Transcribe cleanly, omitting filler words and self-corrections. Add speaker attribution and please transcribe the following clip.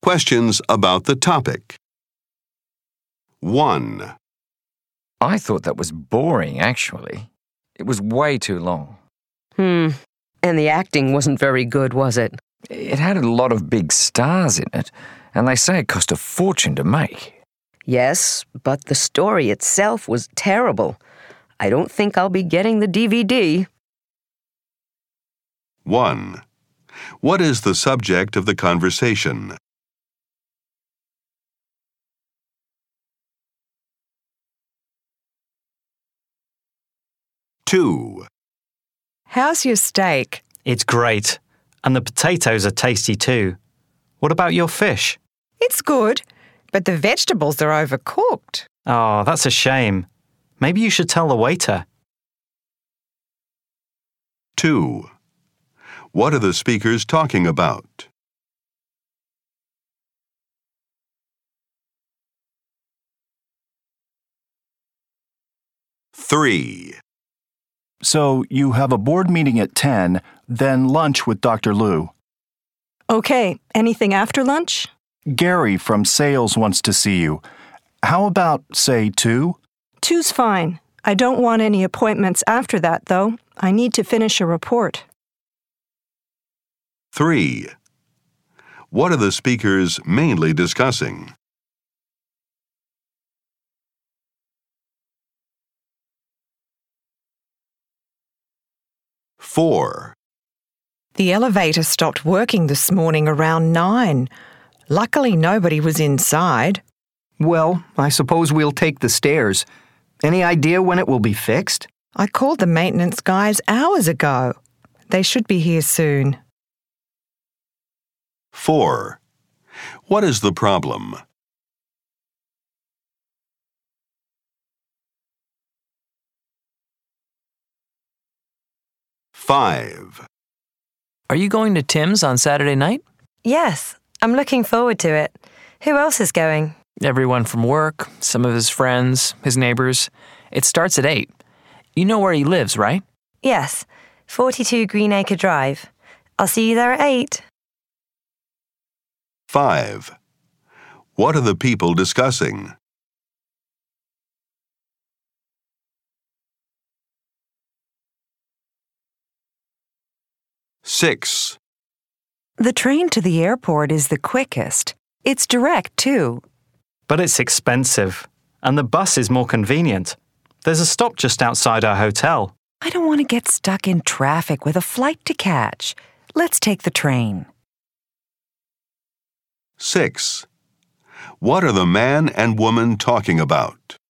Speaker 1: Questions about the topic. 1.
Speaker 2: I thought that was boring, actually. It was way too long.
Speaker 3: And the acting wasn't very good, was it?
Speaker 2: It had a lot of big stars in it, and they say it cost a fortune to make.
Speaker 3: Yes, but the story itself was terrible. I don't think I'll be getting the DVD.
Speaker 1: 1. What is the subject of the conversation? 2.
Speaker 4: How's your steak?
Speaker 5: It's great. And the potatoes are tasty too. What about your fish?
Speaker 4: It's good, but the vegetables are overcooked.
Speaker 5: Oh, that's a shame. Maybe you should tell the waiter.
Speaker 1: 2. What are the speakers talking about? 3.
Speaker 6: So you have a board meeting at 10, then lunch with Dr. Liu.
Speaker 4: Okay, anything after lunch?
Speaker 6: Gary from sales wants to see you. How about, say, 2?
Speaker 4: 2's fine. I don't want any appointments after that, though. I need to finish a report.
Speaker 1: 3. What are the speakers mainly discussing? 4.
Speaker 4: The elevator stopped working this morning around 9. Luckily, nobody was inside.
Speaker 7: Well, I suppose we'll take the stairs. Any idea when it will be fixed?
Speaker 4: I called the maintenance guys hours ago. They should be here soon.
Speaker 1: 4. What is the problem? 5.
Speaker 8: Are you going to Tim's on Saturday night?
Speaker 9: Yes, I'm looking forward to it. Who else is going?
Speaker 8: Everyone from work, some of his friends, his neighbors. It starts at 8. You know where he lives, right?
Speaker 9: Yes, 42 Greenacre Drive. I'll see you there at 8.
Speaker 1: 5. What are the people discussing? 6.
Speaker 4: The train to the airport is the quickest. It's direct, too.
Speaker 5: But it's expensive. And the bus is more convenient. There's a stop just outside our hotel.
Speaker 4: I don't want to get stuck in traffic with a flight to catch. Let's take the train.
Speaker 1: 6. What are the man and woman talking about?